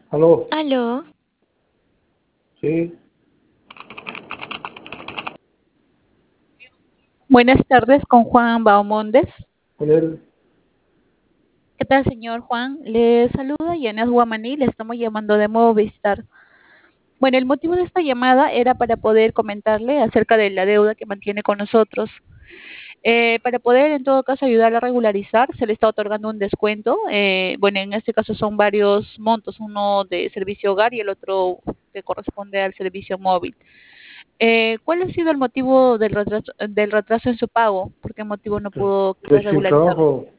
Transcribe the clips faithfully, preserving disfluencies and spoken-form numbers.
Aló, Aló, sí, buenas tardes con Juan Baumondes. con él. ¿Qué tal, señor Juan? Le saluda Yanet Guamaní, le estamos llamando de Movistar. Bueno, el motivo de esta llamada era para poder comentarle acerca de la deuda que mantiene con nosotros. Eh, para poder, en todo caso, ayudarle a regularizar, se le está otorgando un descuento. Eh, bueno, en este caso son varios montos, uno de servicio hogar y el otro que corresponde al servicio móvil. Eh, ¿cuál ha sido el motivo del retraso, del retraso en su pago? ¿Por qué motivo no pudo Estoy quizás sin regularizarlo? trabajo.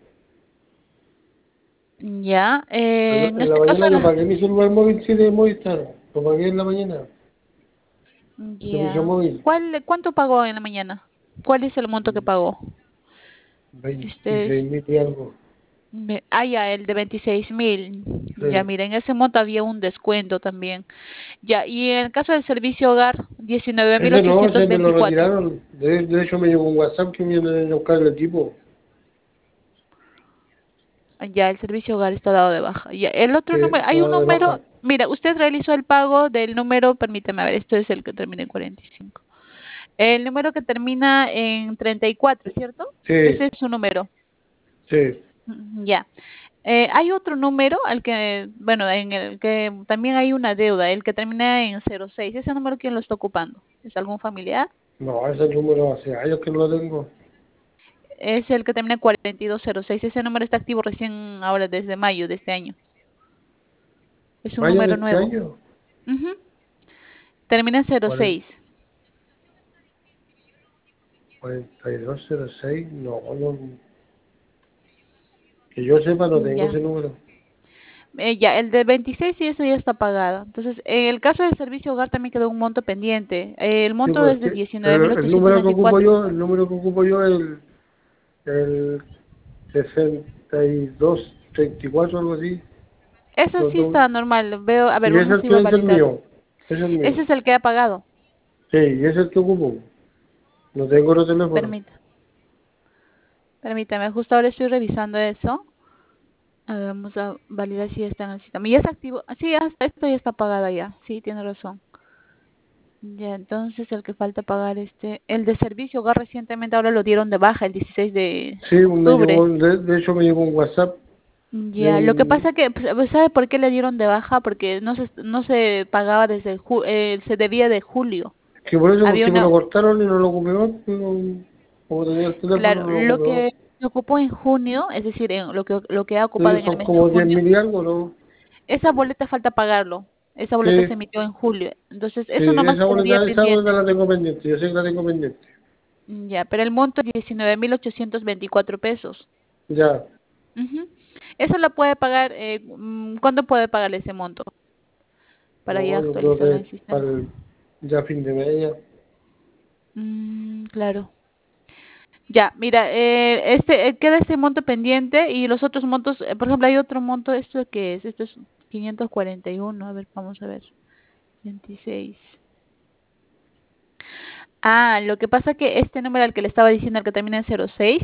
Ya, En, eh, en en la este caso, mañana yo la- pagué mi celular móvil, sí, de Movistar. Lo pagué en la mañana, servicio ya. móvil. ¿Cuál, cuánto pagó en la mañana? ¿Cuál es el monto que pagó? Este es, veintiséis mil y algo. me- ah, ya, el de veintiséis mil. Ya, Sí. miren, en ese monto había un descuento también. Ya, y en el caso del servicio hogar, diecinueve mil Ese no, ochocientos ese me lo veinticuatro. retiraron. De, de hecho, me llegó un WhatsApp que viene a buscar el equipo. Ya, el servicio hogar está dado de baja. Ya, el otro Que número, hay un estaba de número, baja. mira, usted realizó el pago del número, permítame a ver, esto es el que termina en cuarenta y cinco. El número que termina en treinta y cuatro, ¿cierto? Ese Sí, es su número. sí. Mm, ya. Eh, hay otro número al que, bueno, en el que también hay una deuda, el que termina en cero seis. ¿Ese número quién lo está ocupando? ¿Es algún familiar? No, ese número hace años que no lo tengo. Es el que termina en cuarenta y dos cero seis. Ese número está activo recién ahora desde mayo de este año. Es un Mayo de número este nuevo. año. Ujú. Termina en cero cuarenta seis. cuarenta y dos cero seis. No, no. Que yo sepa, no tengo Ya. ese número. Eh, ya, el de veintiséis sí, eso ya está pagado. Entonces, en el caso del servicio hogar también quedó un monto pendiente. Eh, el Sí, monto pues es de que, diecinueve mil pero el ochocientos número que ocupo veinticuatro. yo, el número que ocupo yo es el, el sesenta y dos treinta y cuatro, algo así. Eso No sí tengo- está normal. Veo, a ver, y es vamos el a ir a que es el validar. mío, es el Ese mío. es el que ha pagado. Sí, y es el que ocupo. No tengo otro teléfono. Permita, permítame, justo ahora estoy revisando eso. A ver, vamos a validar si está en el sistema. Ya está activo. Ah, sí, hasta esto ya está pagado ya. Sí, tiene razón. Ya, entonces el que falta pagar este, el de servicio hogar recientemente ahora lo dieron de baja el dieciséis de Sí, me octubre. llegó, de, de hecho me llegó un WhatsApp de Ya, lo que un... pasa que, pues, ¿sabe por qué le dieron de baja? Porque no se, no se pagaba desde, ju eh, se debía de julio. Que por eso, Había porque me una, lo cortaron y no lo ocupé más, pero como tenía el teléfono claro, no lo lo ocupé más. que se ocupó en junio, es decir, en lo que, lo que ha ocupado Sí, en el son mes de como diez junio, mil y algo, ¿no? esa boleta falta pagarlo. Esa boleta se Sí, emitió en julio. Entonces, sí, eso nomás esa quedaría boleta, esa boleta pendiente. la tengo pendiente, yo sé que la tengo pendiente. Ya, pero el monto es diecinueve mil ochocientos veinticuatro pesos. Ya, Ujú. Eso lo puede pagar, eh, mm, ¿cuándo puede pagar ese monto? Para ya no, yo creo actualizarlo en que el sistema. para el, ya fin de mes ya. Mm, claro. Ya, mira, eh, este, eh, queda este monto pendiente y los otros montos, eh, por ejemplo, hay otro monto, ¿esto qué es? Esto es quinientos cuarenta y uno, a ver, vamos a ver, veintiséis. Ah, lo que pasa que este número al que le estaba diciendo, el que termina en cero seis,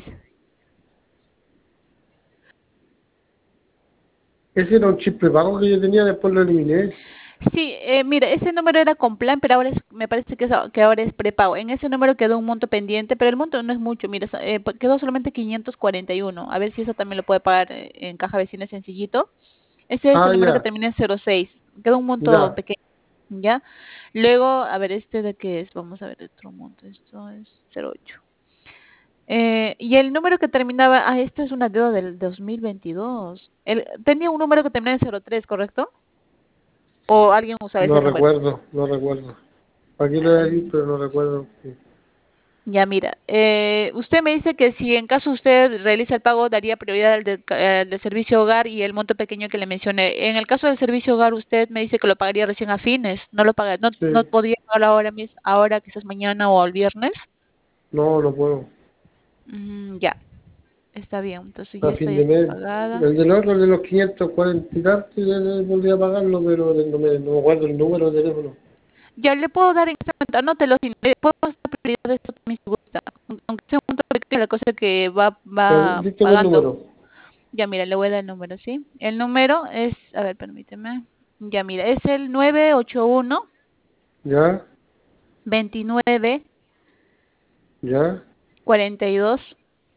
Ese era un chip prepago que yo tenía, después lo eliminé. sí, eh, mira, ese número era con plan, pero ahora es, me parece que, es, a- que ahora es prepago. En ese número quedó un monto pendiente, pero el monto no es mucho, mira, so- eh, pues, quedó solamente quinientos cuarenta y uno. A ver si eso también lo puede pagar eh, en caja vecina sencillito. Ese es el Ah, número que ya, termina en cero seis. Queda un monto ya. pequeño, ¿ya? Luego, a ver, ¿este de qué es? Vamos a ver otro monto. Esto es cero ocho. Eh, y el número que terminaba, ah, esto es una deuda del dos mil veintidós. El, tenía un número que terminaba en cero tres, ¿correcto? ¿O alguien usaba No ese número? recuerdo, no recuerdo. Aquí lo voy a decir, pero no recuerdo. Sí. Ya, mira, eh, usted me dice que si en caso usted realiza el pago, daría prioridad al de, al de servicio hogar y el monto pequeño que le mencioné. En el caso del servicio hogar, usted me dice que lo pagaría recién a fines, no lo paga, no, no Sí. podría pagarlo ahora mismo, ahora quizás mañana o el viernes. No, no puedo. Mm, ya, está bien, entonces A ya fin estoy de mes. pagada. El del otro, el de los quinientos cuarenta y tantos, ya le podría pagarlo, pero no me, no me acuerdo el número de teléfono. Ya le puedo dar en este momento, anótelo, si le puedo dar prioridad de esto también si gusta, aunque sea un monto pequeño, la cosa que va, Ya, va dígame el pagando. número. Ya, mira, le voy a dar el número, ¿sí? El número es, a ver, permíteme. Ya, mira, es el nueve ocho uno, ¿Ya? veintinueve, ¿Ya? cuarenta y dos.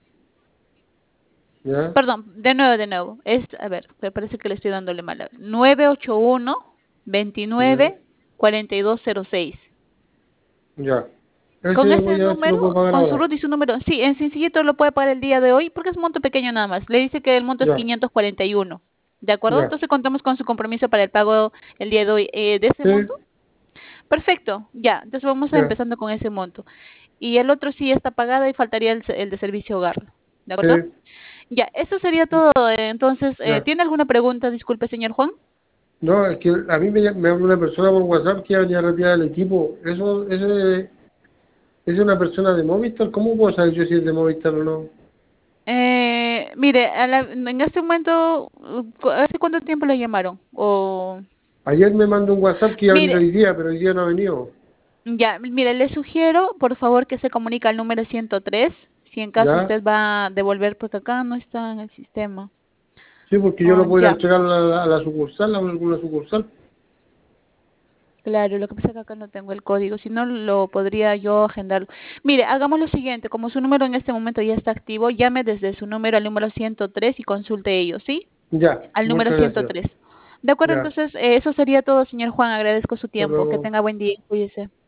¿Ya? Perdón, de nuevo, de nuevo. Es, a ver, me parece que le estoy dándole mal. nueve ocho uno, ¿Ya? veintinueve, cuarenta y dos cero seis. Ya. Con Ese ese voy a ver si lo número, puedo pagar con su ahora. root y su número, sí, en sencillito lo puede pagar el día de hoy porque es un monto pequeño nada más. Le dice que el monto es Ya, quinientos cuarenta y uno. ¿De acuerdo? ya. Entonces contamos con su compromiso para el pago el día de hoy eh, de ese Sí, monto. Perfecto, ya. Entonces vamos a ya. empezando con ese monto. Y el otro sí está pagado y faltaría el, el de servicio hogar. ¿De acuerdo? Sí, Ya, eso sería todo. eh, Entonces, eh, ya. ¿tiene alguna pregunta? Disculpe, señor Juan. No, es que a mí me, me habla una persona por WhatsApp que ya venía a retirar el equipo. Eso, ese, ¿es una persona de Movistar? ¿Cómo puedo saber yo si es de Movistar o no? Eh, mire, a la- en este momento, uh, ¿hace cuánto tiempo le llamaron? O, Ayer me mandó un WhatsApp que iba a venir mire, hoy día, pero hoy día no ha venido. ya, mire, le sugiero, por favor, que se comunique al número ciento tres, si en caso ¿Ya? usted va a devolver, porque acá no está en el sistema. Sí, porque yo Oh, lo puedo ir a ya, entregar a la, a la sucursal, a alguna sucursal. claro, lo que pasa es que acá no tengo el código, si no lo podría yo agendarlo. Mire, hagamos lo siguiente, como su número en este momento ya está activo, llame desde su número al número ciento tres y consulte ello, ¿sí? Ya, Al número muchas ciento gracias. tres. De acuerdo, Ya, entonces, eh, eso sería todo, señor Juan, agradezco su hasta tiempo, que luego. tenga buen día, cuídese.